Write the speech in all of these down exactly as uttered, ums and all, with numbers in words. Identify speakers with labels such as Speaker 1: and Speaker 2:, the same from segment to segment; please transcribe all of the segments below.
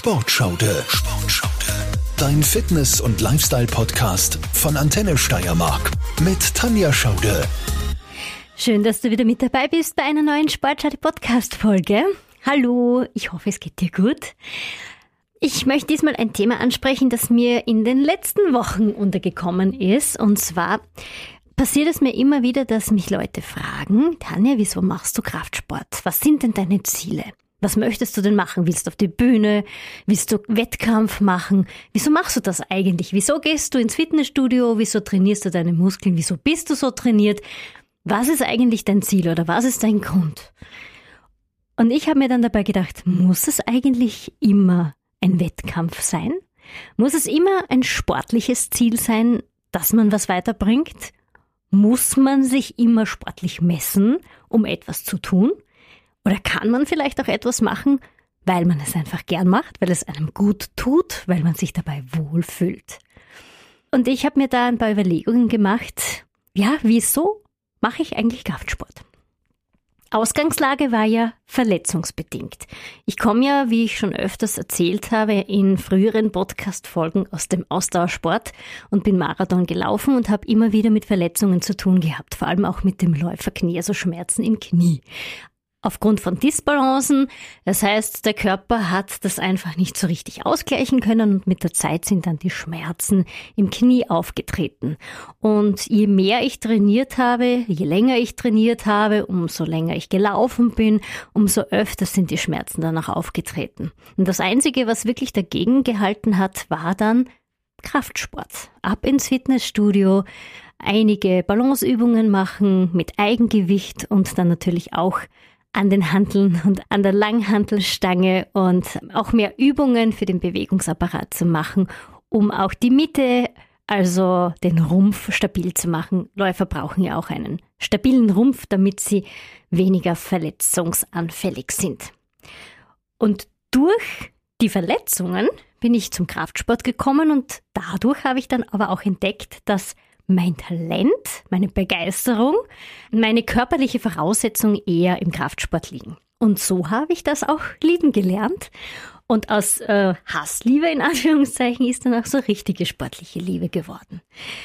Speaker 1: Sportschaude. Sportschaude. Dein Fitness- und Lifestyle-Podcast von Antenne Steiermark mit Tanja Schaude.
Speaker 2: Schön, dass du wieder mit dabei bist bei einer neuen Sportschaude-Podcast-Folge. Hallo, ich hoffe, es geht dir gut. Ich möchte diesmal ein Thema ansprechen, das mir in den letzten Wochen untergekommen ist. Und zwar passiert es mir immer wieder, dass mich Leute fragen, Tanja, wieso machst du Kraftsport? Was sind denn deine Ziele? Was möchtest du denn machen? Willst du auf die Bühne? Willst du Wettkampf machen? Wieso machst du das eigentlich? Wieso gehst du ins Fitnessstudio? Wieso trainierst du deine Muskeln? Wieso bist du so trainiert? Was ist eigentlich dein Ziel oder was ist dein Grund? Und ich habe mir dann dabei gedacht, muss es eigentlich immer ein Wettkampf sein? Muss es immer ein sportliches Ziel sein, dass man was weiterbringt? Muss man sich immer sportlich messen, um etwas zu tun? Oder kann man vielleicht auch etwas machen, weil man es einfach gern macht, weil es einem gut tut, weil man sich dabei wohlfühlt? Und ich habe mir da ein paar Überlegungen gemacht. Ja, wieso mache ich eigentlich Kraftsport? Ausgangslage war ja verletzungsbedingt. Ich komme ja, wie ich schon öfters erzählt habe, in früheren Podcast-Folgen aus dem Ausdauersport und bin Marathon gelaufen und habe immer wieder mit Verletzungen zu tun gehabt, vor allem auch mit dem Läuferknie, also Schmerzen im Knie. Aufgrund von Disbalancen, das heißt, der Körper hat das einfach nicht so richtig ausgleichen können und mit der Zeit sind dann die Schmerzen im Knie aufgetreten. Und je mehr ich trainiert habe, je länger ich trainiert habe, umso länger ich gelaufen bin, umso öfter sind die Schmerzen dann auch aufgetreten. Und das Einzige, was wirklich dagegen gehalten hat, war dann Kraftsport. Ab ins Fitnessstudio, einige Balanceübungen machen mit Eigengewicht und dann natürlich auch an den Hanteln und an der Langhantelstange und auch mehr Übungen für den Bewegungsapparat zu machen, um auch die Mitte, also den Rumpf, stabil zu machen. Läufer brauchen ja auch einen stabilen Rumpf, damit sie weniger verletzungsanfällig sind. Und durch die Verletzungen bin ich zum Kraftsport gekommen und dadurch habe ich dann aber auch entdeckt, dass mein Talent, meine Begeisterung, meine körperliche Voraussetzung eher im Kraftsport liegen. Und so habe ich das auch lieben gelernt. Und aus äh, Hassliebe in Anführungszeichen ist dann auch so richtige sportliche Liebe geworden.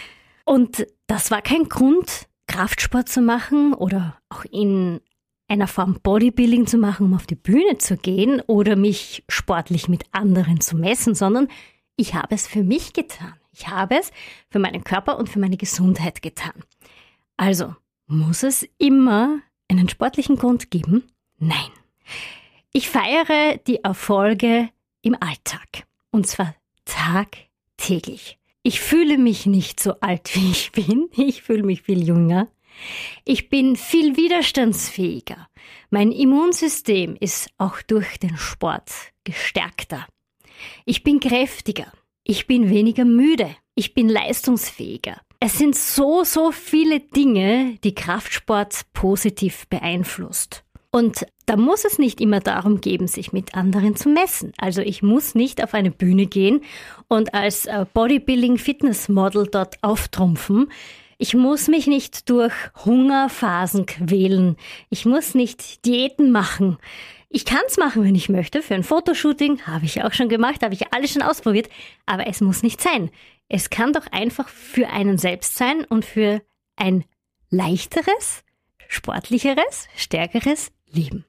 Speaker 2: Und das war kein Grund, Kraftsport zu machen oder auch in einer Form Bodybuilding zu machen, um auf die Bühne zu gehen oder mich sportlich mit anderen zu messen, sondern ich habe es für mich getan. Ich habe es für meinen Körper und für meine Gesundheit getan. Also, muss es immer einen sportlichen Grund geben? Nein. Ich feiere die Erfolge im Alltag. Und zwar tagtäglich. Ich fühle mich nicht so alt, wie ich bin. Ich fühle mich viel jünger. Ich bin viel widerstandsfähiger. Mein Immunsystem ist auch durch den Sport gestärkter. Ich bin kräftiger. Ich bin weniger müde. Ich bin leistungsfähiger. Es sind so, so viele Dinge, die Kraftsport positiv beeinflusst. Und da muss es nicht immer darum gehen, sich mit anderen zu messen. Also ich muss nicht auf eine Bühne gehen und als Bodybuilding-Fitness-Model dort auftrumpfen. Ich muss mich nicht durch Hungerphasen quälen. Ich muss nicht Diäten machen. Ich kann es machen, wenn ich möchte. Für ein Fotoshooting habe ich auch schon gemacht, habe ich alles schon ausprobiert. Aber es muss nicht sein. Es kann doch einfach für einen selbst sein und für ein leichteres, sportlicheres, stärkeres Leben.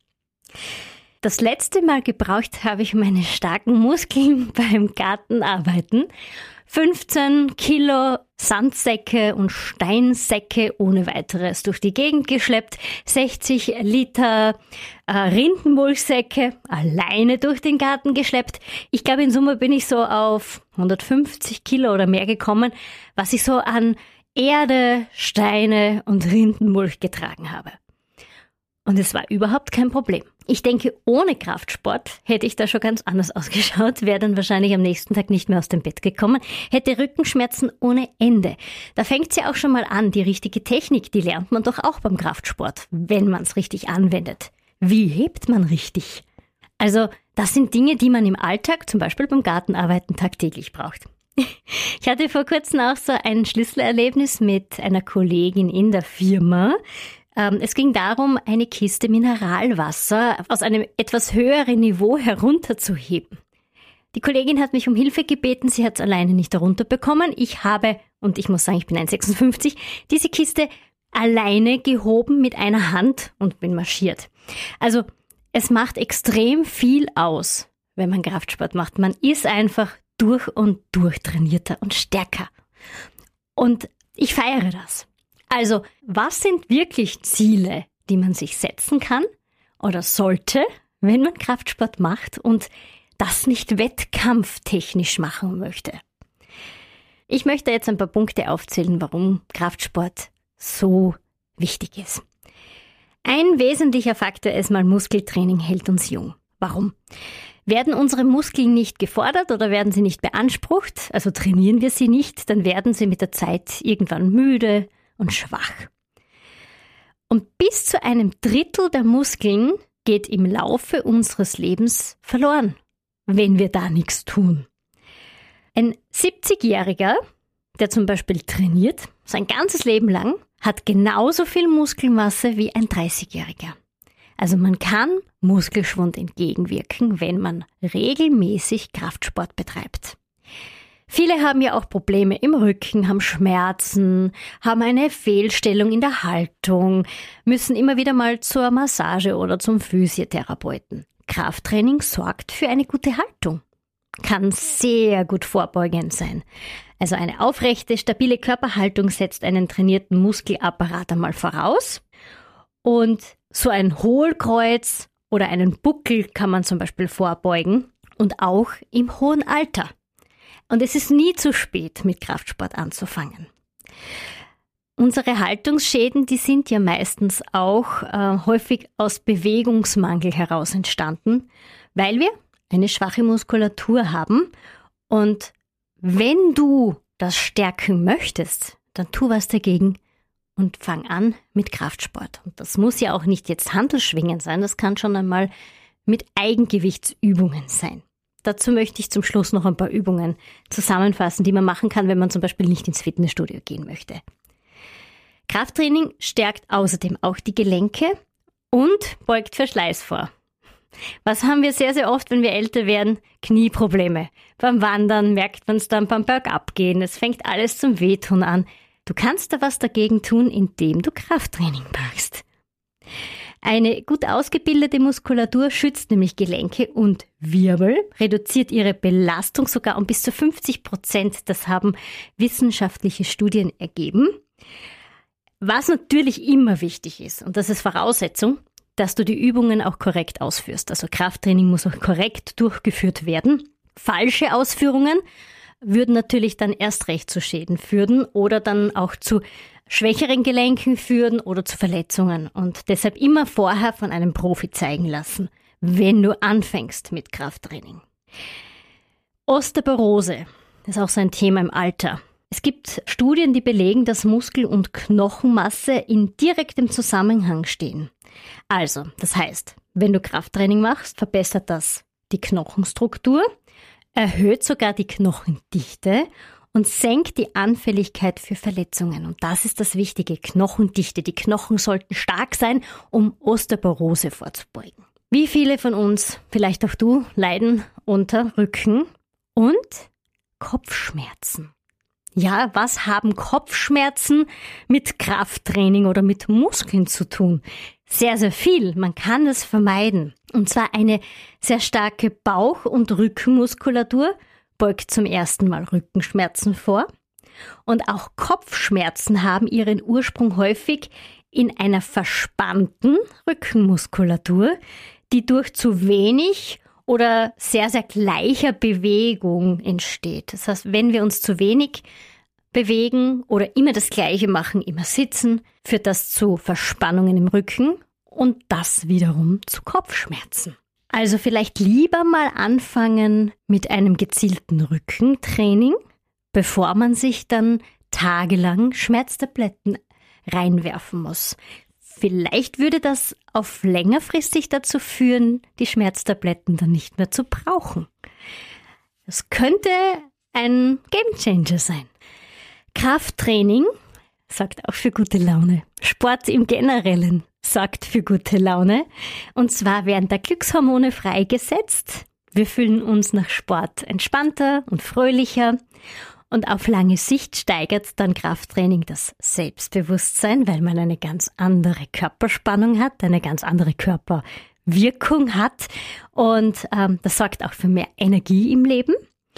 Speaker 2: Das letzte Mal gebraucht habe ich meine starken Muskeln beim Gartenarbeiten. fünfzehn Kilo Sandsäcke und Steinsäcke ohne weiteres durch die Gegend geschleppt, sechzig Liter äh, Rindenmulchsäcke alleine durch den Garten geschleppt. Ich glaube, in Summe bin ich so auf hundertfünfzig Kilo oder mehr gekommen, was ich so an Erde, Steine und Rindenmulch getragen habe. Und es war überhaupt kein Problem. Ich denke, ohne Kraftsport hätte ich da schon ganz anders ausgeschaut, wäre dann wahrscheinlich am nächsten Tag nicht mehr aus dem Bett gekommen, hätte Rückenschmerzen ohne Ende. Da fängt es ja auch schon mal an, die richtige Technik, die lernt man doch auch beim Kraftsport, wenn man es richtig anwendet. Wie hebt man richtig? Also das sind Dinge, die man im Alltag, zum Beispiel beim Gartenarbeiten, tagtäglich braucht. Ich hatte vor kurzem auch so ein Schlüsselerlebnis mit einer Kollegin in der Firma. Es ging darum, eine Kiste Mineralwasser aus einem etwas höheren Niveau herunterzuheben. Die Kollegin hat mich um Hilfe gebeten, sie hat es alleine nicht herunterbekommen. Ich habe, und ich muss sagen, ich bin eins Komma sechsundfünfzig, diese Kiste alleine gehoben mit einer Hand und bin marschiert. Also es macht extrem viel aus, wenn man Kraftsport macht. Man ist einfach durch und durch trainierter und stärker. Und ich feiere das. Also, was sind wirklich Ziele, die man sich setzen kann oder sollte, wenn man Kraftsport macht und das nicht wettkampftechnisch machen möchte? Ich möchte jetzt ein paar Punkte aufzählen, warum Kraftsport so wichtig ist. Ein wesentlicher Faktor ist mal, Muskeltraining hält uns jung. Warum? Werden unsere Muskeln nicht gefordert oder werden sie nicht beansprucht, also trainieren wir sie nicht, dann werden sie mit der Zeit irgendwann müde und schwach. Und bis zu einem Drittel der Muskeln geht im Laufe unseres Lebens verloren, wenn wir da nichts tun. Ein siebzigjähriger, der zum Beispiel trainiert, sein ganzes Leben lang, hat genauso viel Muskelmasse wie ein dreißigjähriger. Also man kann Muskelschwund entgegenwirken, wenn man regelmäßig Kraftsport betreibt. Viele haben ja auch Probleme im Rücken, haben Schmerzen, haben eine Fehlstellung in der Haltung, müssen immer wieder mal zur Massage oder zum Physiotherapeuten. Krafttraining sorgt für eine gute Haltung, kann sehr gut vorbeugend sein. Also eine aufrechte, stabile Körperhaltung setzt einen trainierten Muskelapparat einmal voraus. Und so ein Hohlkreuz oder einen Buckel kann man zum Beispiel vorbeugen und auch im hohen Alter. Und es ist nie zu spät, mit Kraftsport anzufangen. Unsere Haltungsschäden, die sind ja meistens auch äh, häufig aus Bewegungsmangel heraus entstanden, weil wir eine schwache Muskulatur haben. Und wenn du das stärken möchtest, dann tu was dagegen und fang an mit Kraftsport. Und das muss ja auch nicht jetzt Hantelschwingen sein, das kann schon einmal mit Eigengewichtsübungen sein. Dazu möchte ich zum Schluss noch ein paar Übungen zusammenfassen, die man machen kann, wenn man zum Beispiel nicht ins Fitnessstudio gehen möchte. Krafttraining stärkt außerdem auch die Gelenke und beugt Verschleiß vor. Was haben wir sehr, sehr oft, wenn wir älter werden? Knieprobleme. Beim Wandern merkt man es dann beim Bergabgehen. Es fängt alles zum Wehtun an. Du kannst da was dagegen tun, indem du Krafttraining machst. Eine gut ausgebildete Muskulatur schützt nämlich Gelenke und Wirbel, reduziert ihre Belastung sogar um bis zu fünfzig Prozent. Das haben wissenschaftliche Studien ergeben. Was natürlich immer wichtig ist, und das ist Voraussetzung, dass du die Übungen auch korrekt ausführst. Also Krafttraining muss auch korrekt durchgeführt werden. Falsche Ausführungen würden natürlich dann erst recht zu Schäden führen oder dann auch zu schwächeren Gelenken führen oder zu Verletzungen. Und deshalb immer vorher von einem Profi zeigen lassen, wenn du anfängst mit Krafttraining. Osteoporose ist auch so ein Thema im Alter. Es gibt Studien, die belegen, dass Muskel- und Knochenmasse in direktem Zusammenhang stehen. Also, das heißt, wenn du Krafttraining machst, verbessert das die Knochenstruktur, erhöht sogar die Knochendichte und senkt die Anfälligkeit für Verletzungen. Und das ist das Wichtige, Knochendichte. Die Knochen sollten stark sein, um Osteoporose vorzubeugen. Wie viele von uns, vielleicht auch du, leiden unter Rücken- und Kopfschmerzen? Ja, was haben Kopfschmerzen mit Krafttraining oder mit Muskeln zu tun? Sehr, sehr viel. Man kann es vermeiden. Und zwar eine sehr starke Bauch- und Rückenmuskulatur beugt zum ersten Mal Rückenschmerzen vor. Und auch Kopfschmerzen haben ihren Ursprung häufig in einer verspannten Rückenmuskulatur, die durch zu wenig oder sehr, sehr gleicher Bewegung entsteht. Das heißt, wenn wir uns zu wenig bewegen oder immer das Gleiche machen, immer sitzen, führt das zu Verspannungen im Rücken und das wiederum zu Kopfschmerzen. Also vielleicht lieber mal anfangen mit einem gezielten Rückentraining, bevor man sich dann tagelang Schmerztabletten reinwerfen muss. Vielleicht würde das auf längerfristig dazu führen, die Schmerztabletten dann nicht mehr zu brauchen. Das könnte ein Gamechanger sein. Krafttraining sorgt auch für gute Laune. Sport im Generellen sorgt für gute Laune. Und zwar werden da Glückshormone freigesetzt. Wir fühlen uns nach Sport entspannter und fröhlicher. Und auf lange Sicht steigert dann Krafttraining das Selbstbewusstsein, weil man eine ganz andere Körperspannung hat, eine ganz andere Körperwirkung hat. Und ähm, das sorgt auch für mehr Energie im Leben.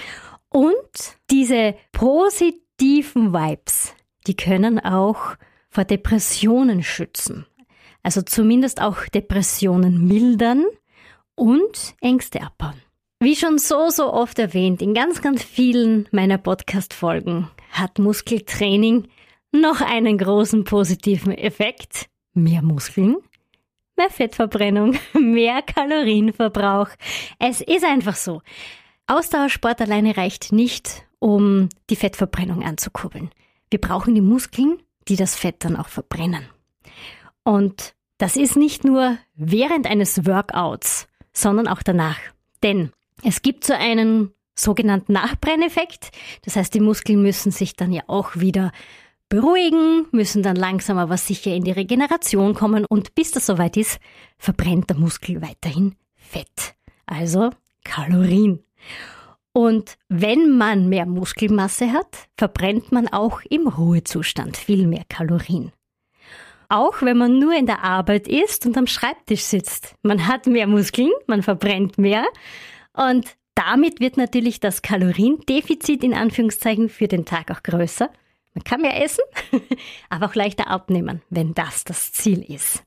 Speaker 2: Und diese positiven Vibes, die können auch vor Depressionen schützen. Also zumindest auch Depressionen mildern und Ängste abbauen. Wie schon so, so oft erwähnt, in ganz, ganz vielen meiner Podcast-Folgen hat Muskeltraining noch einen großen positiven Effekt. Mehr Muskeln, mehr Fettverbrennung, mehr Kalorienverbrauch. Es ist einfach so. Ausdauersport alleine reicht nicht, um die Fettverbrennung anzukurbeln. Wir brauchen die Muskeln, die das Fett dann auch verbrennen. Und das ist nicht nur während eines Workouts, sondern auch danach. Denn es gibt so einen sogenannten Nachbrenneffekt. Das heißt, die Muskeln müssen sich dann ja auch wieder beruhigen, müssen dann langsam aber sicher in die Regeneration kommen. Und bis das soweit ist, verbrennt der Muskel weiterhin Fett. Also Kalorien. Und wenn man mehr Muskelmasse hat, verbrennt man auch im Ruhezustand viel mehr Kalorien. Auch wenn man nur in der Arbeit ist und am Schreibtisch sitzt. Man hat mehr Muskeln, man verbrennt mehr und damit wird natürlich das Kaloriendefizit in Anführungszeichen für den Tag auch größer. Man kann mehr essen, aber auch leichter abnehmen, wenn das das Ziel ist.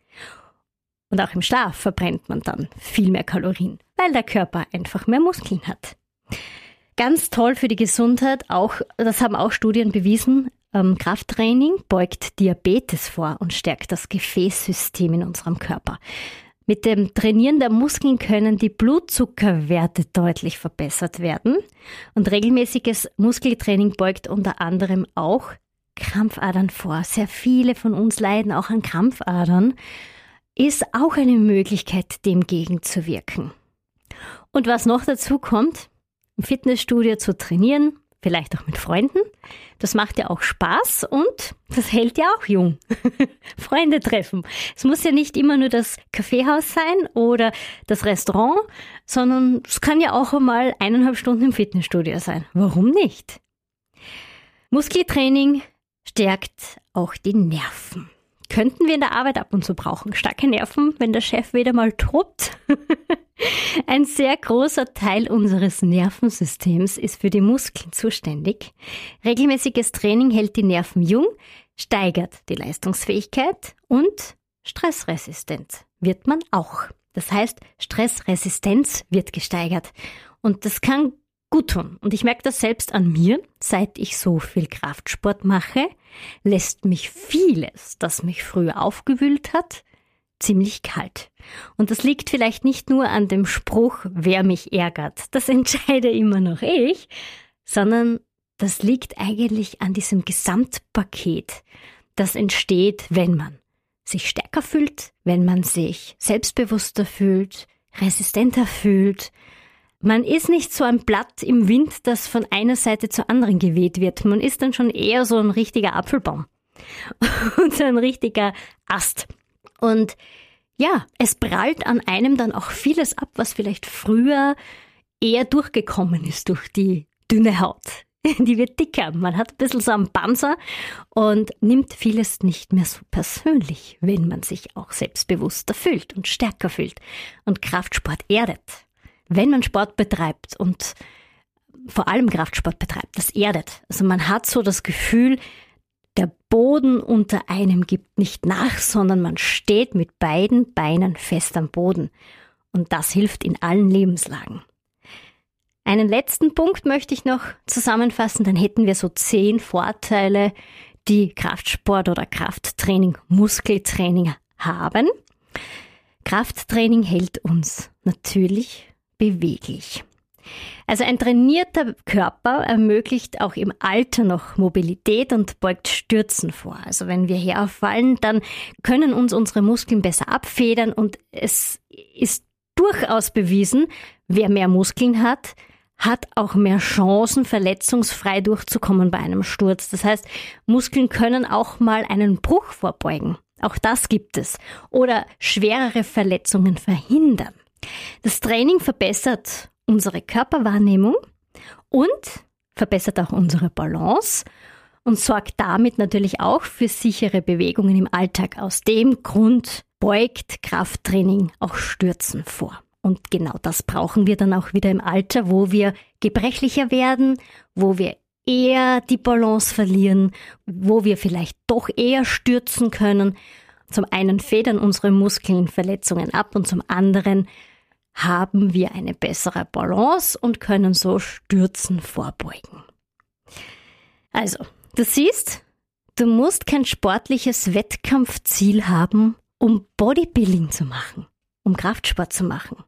Speaker 2: Und auch im Schlaf verbrennt man dann viel mehr Kalorien, weil der Körper einfach mehr Muskeln hat. Ganz toll für die Gesundheit, auch, das haben auch Studien bewiesen, ähm, Krafttraining beugt Diabetes vor und stärkt das Gefäßsystem in unserem Körper. Mit dem Trainieren der Muskeln können die Blutzuckerwerte deutlich verbessert werden und regelmäßiges Muskeltraining beugt unter anderem auch Krampfadern vor. Sehr viele von uns leiden auch an Krampfadern. Ist auch eine Möglichkeit, dem gegenzuwirken. Und was noch dazu kommt, im Fitnessstudio zu trainieren, vielleicht auch mit Freunden, das macht ja auch Spaß und das hält ja auch jung. Freunde treffen. Es muss ja nicht immer nur das Kaffeehaus sein oder das Restaurant, sondern es kann ja auch einmal eineinhalb Stunden im Fitnessstudio sein. Warum nicht? Muskeltraining stärkt auch die Nerven. Könnten wir in der Arbeit ab und zu brauchen. Starke Nerven, wenn der Chef wieder mal tobt. Ein sehr großer Teil unseres Nervensystems ist für die Muskeln zuständig. Regelmäßiges Training hält die Nerven jung, steigert die Leistungsfähigkeit und stressresistent wird man auch. Das heißt, Stressresistenz wird gesteigert und das kann gut tun. Und ich merke das selbst an mir, seit ich so viel Kraftsport mache, lässt mich vieles, das mich früher aufgewühlt hat, ziemlich kalt. Und das liegt vielleicht nicht nur an dem Spruch, wer mich ärgert, das entscheide immer noch ich, sondern das liegt eigentlich an diesem Gesamtpaket, das entsteht, wenn man sich stärker fühlt, wenn man sich selbstbewusster fühlt, resistenter fühlt. Man ist nicht so ein Blatt im Wind, das von einer Seite zur anderen geweht wird. Man ist dann schon eher so ein richtiger Apfelbaum und so ein richtiger Ast. Und ja, es prallt an einem dann auch vieles ab, was vielleicht früher eher durchgekommen ist durch die dünne Haut. Die wird dicker. Man hat ein bisschen so einen Panzer und nimmt vieles nicht mehr so persönlich, wenn man sich auch selbstbewusster fühlt und stärker fühlt. Und Kraftsport erdet. Wenn man Sport betreibt und vor allem Kraftsport betreibt, das erdet. Also man hat so das Gefühl, der Boden unter einem gibt nicht nach, sondern man steht mit beiden Beinen fest am Boden. Und das hilft in allen Lebenslagen. Einen letzten Punkt möchte ich noch zusammenfassen, dann hätten wir so zehn Vorteile, die Kraftsport oder Krafttraining, Muskeltraining haben. Krafttraining hält uns natürlich beweglich. Also ein trainierter Körper ermöglicht auch im Alter noch Mobilität und beugt Stürzen vor. Also wenn wir herfallen, dann können uns unsere Muskeln besser abfedern und es ist durchaus bewiesen, wer mehr Muskeln hat, hat auch mehr Chancen, verletzungsfrei durchzukommen bei einem Sturz. Das heißt, Muskeln können auch mal einen Bruch vorbeugen. Auch das gibt es. Oder schwerere Verletzungen verhindern. Das Training verbessert unsere Körperwahrnehmung und verbessert auch unsere Balance und sorgt damit natürlich auch für sichere Bewegungen im Alltag. Aus dem Grund beugt Krafttraining auch Stürzen vor. Und genau das brauchen wir dann auch wieder im Alter, wo wir gebrechlicher werden, wo wir eher die Balance verlieren, wo wir vielleicht doch eher stürzen können. Zum einen federn unsere Muskeln Verletzungen ab und zum anderen haben wir eine bessere Balance und können so Stürzen vorbeugen. Also, du siehst, du musst kein sportliches Wettkampfziel haben, um Bodybuilding zu machen, um Kraftsport zu machen.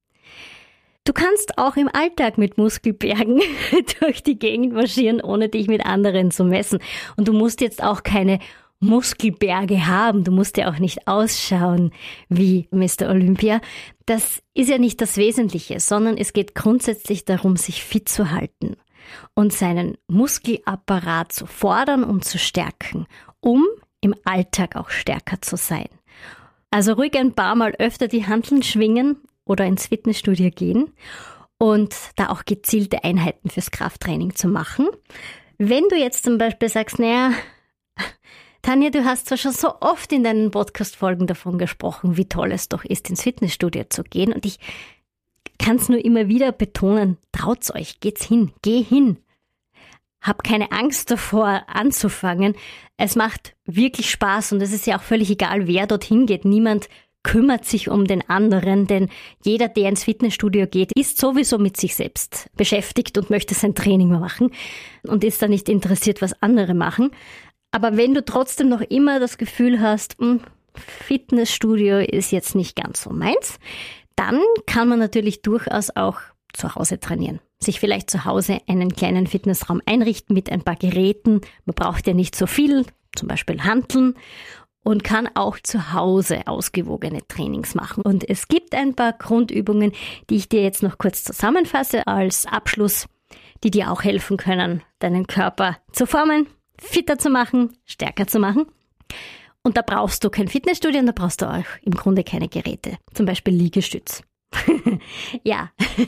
Speaker 2: Du kannst auch im Alltag mit Muskelbergen durch die Gegend marschieren, ohne dich mit anderen zu messen. Und du musst jetzt auch keine Muskelberge haben. Du musst ja auch nicht ausschauen wie Mister Olympia. Das ist ja nicht das Wesentliche, sondern es geht grundsätzlich darum, sich fit zu halten und seinen Muskelapparat zu fordern und zu stärken, um im Alltag auch stärker zu sein. Also ruhig ein paar Mal öfter die Hanteln schwingen oder ins Fitnessstudio gehen und da auch gezielte Einheiten fürs Krafttraining zu machen. Wenn du jetzt zum Beispiel sagst, naja, Tanja, du hast zwar schon so oft in deinen Podcast-Folgen davon gesprochen, wie toll es doch ist, ins Fitnessstudio zu gehen. Und ich kann es nur immer wieder betonen, traut's euch, geht's hin, geh hin. Hab keine Angst davor, anzufangen. Es macht wirklich Spaß und es ist ja auch völlig egal, wer dorthin geht. Niemand kümmert sich um den anderen, denn jeder, der ins Fitnessstudio geht, ist sowieso mit sich selbst beschäftigt und möchte sein Training machen und ist da nicht interessiert, was andere machen. Aber wenn du trotzdem noch immer das Gefühl hast, Fitnessstudio ist jetzt nicht ganz so meins, dann kann man natürlich durchaus auch zu Hause trainieren. Sich vielleicht zu Hause einen kleinen Fitnessraum einrichten mit ein paar Geräten. Man braucht ja nicht so viel, zum Beispiel Hanteln, und kann auch zu Hause ausgewogene Trainings machen. Und es gibt ein paar Grundübungen, die ich dir jetzt noch kurz zusammenfasse als Abschluss, die dir auch helfen können, deinen Körper zu formen, fitter zu machen, stärker zu machen. Und da brauchst du kein Fitnessstudio und da brauchst du auch im Grunde keine Geräte. Zum Beispiel Liegestütz. Ja,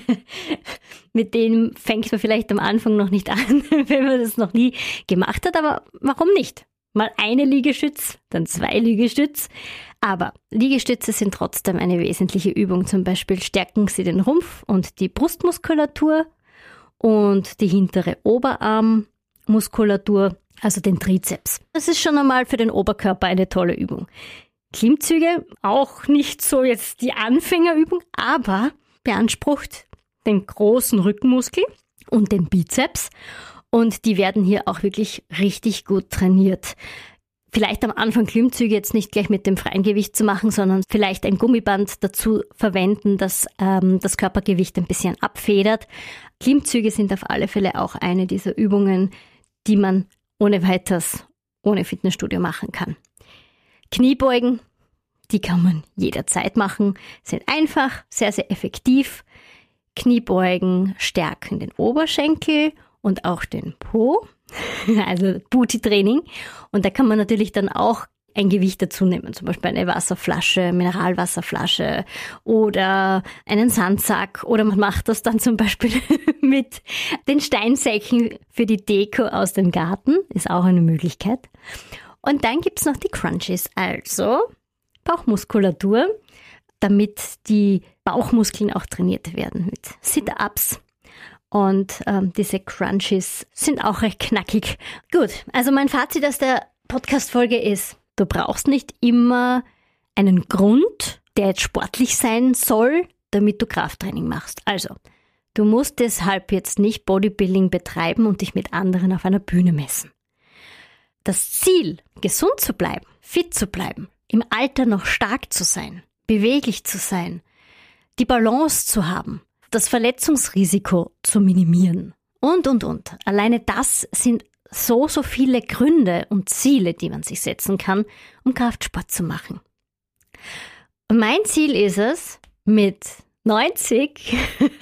Speaker 2: mit dem fängt man vielleicht am Anfang noch nicht an, wenn man das noch nie gemacht hat, aber warum nicht? Mal eine Liegestütz, dann zwei Liegestütz. Aber Liegestütze sind trotzdem eine wesentliche Übung. Zum Beispiel stärken sie den Rumpf und die Brustmuskulatur und die hintere Oberarmmuskulatur, also den Trizeps. Das ist schon einmal für den Oberkörper eine tolle Übung. Klimmzüge, auch nicht so jetzt die Anfängerübung, aber beansprucht den großen Rückenmuskel und den Bizeps. Und die werden hier auch wirklich richtig gut trainiert. Vielleicht am Anfang Klimmzüge jetzt nicht gleich mit dem freien Gewicht zu machen, sondern vielleicht ein Gummiband dazu verwenden, das ähm, das Körpergewicht ein bisschen abfedert. Klimmzüge sind auf alle Fälle auch eine dieser Übungen, die man ohne weiteres, ohne Fitnessstudio machen kann. Kniebeugen, die kann man jederzeit machen, sind einfach, sehr, sehr effektiv. Kniebeugen stärken den Oberschenkel und auch den Po, also Booty-Training. Und da kann man natürlich dann auch ein Gewicht dazu nehmen, zum Beispiel eine Wasserflasche, Mineralwasserflasche oder einen Sandsack. Oder man macht das dann zum Beispiel mit den Steinsäcken für die Deko aus dem Garten, ist auch eine Möglichkeit. Und dann gibt's noch die Crunches, also Bauchmuskulatur, damit die Bauchmuskeln auch trainiert werden mit Sit-Ups. Und ähm, diese Crunches sind auch recht knackig. Gut, also mein Fazit aus der Podcast-Folge ist, du brauchst nicht immer einen Grund, der jetzt sportlich sein soll, damit du Krafttraining machst. Also, du musst deshalb jetzt nicht Bodybuilding betreiben und dich mit anderen auf einer Bühne messen. Das Ziel, gesund zu bleiben, fit zu bleiben, im Alter noch stark zu sein, beweglich zu sein, die Balance zu haben, das Verletzungsrisiko zu minimieren und, und, und. Alleine das sind so, so viele Gründe und Ziele, die man sich setzen kann, um Kraftsport zu machen. Und mein Ziel ist es, mit neunzig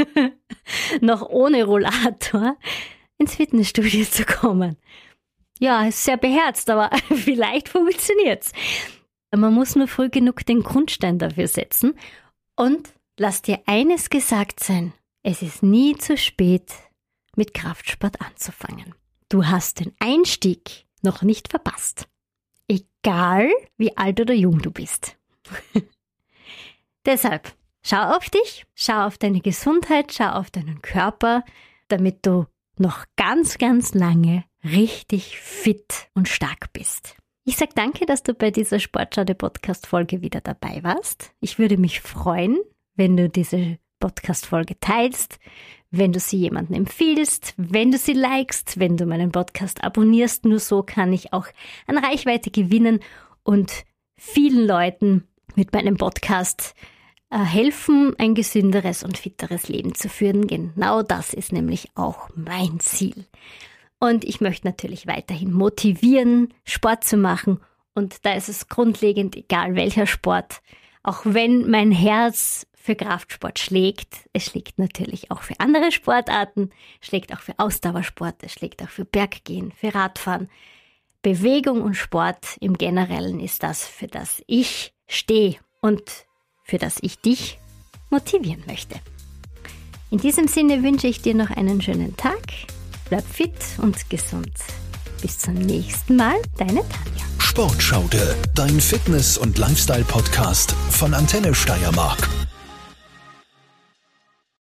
Speaker 2: noch ohne Rollator ins Fitnessstudio zu kommen. Ja, ist sehr beherzt, aber vielleicht funktioniert's. Man muss nur früh genug den Grundstein dafür setzen und lass dir eines gesagt sein. Es ist nie zu spät, mit Kraftsport anzufangen. Du hast den Einstieg noch nicht verpasst. Egal, wie alt oder jung du bist. Deshalb, schau auf dich, schau auf deine Gesundheit, schau auf deinen Körper, damit du noch ganz, ganz lange richtig fit und stark bist. Ich sage danke, dass du bei dieser Sportschau-Podcast-Folge wieder dabei warst. Ich würde mich freuen, wenn du diese Podcast-Folge teilst, wenn du sie jemandem empfiehlst, wenn du sie likest, wenn du meinen Podcast abonnierst. Nur so kann ich auch an Reichweite gewinnen und vielen Leuten mit meinem Podcast äh, helfen, ein gesünderes und fitteres Leben zu führen. Genau das ist nämlich auch mein Ziel. Und ich möchte natürlich weiterhin motivieren, Sport zu machen. Und da ist es grundlegend egal, welcher Sport. Auch wenn mein Herz für Kraftsport schlägt, es schlägt natürlich auch für andere Sportarten, schlägt auch für Ausdauersport, es schlägt auch für Berggehen, für Radfahren. Bewegung und Sport im Generellen ist das, für das ich stehe und für das ich dich motivieren möchte. In diesem Sinne wünsche ich dir noch einen schönen Tag. Bleib fit und gesund. Bis zum nächsten Mal, deine Tanja.
Speaker 1: Sportschaude, dein Fitness- und Lifestyle-Podcast von Antenne Steiermark.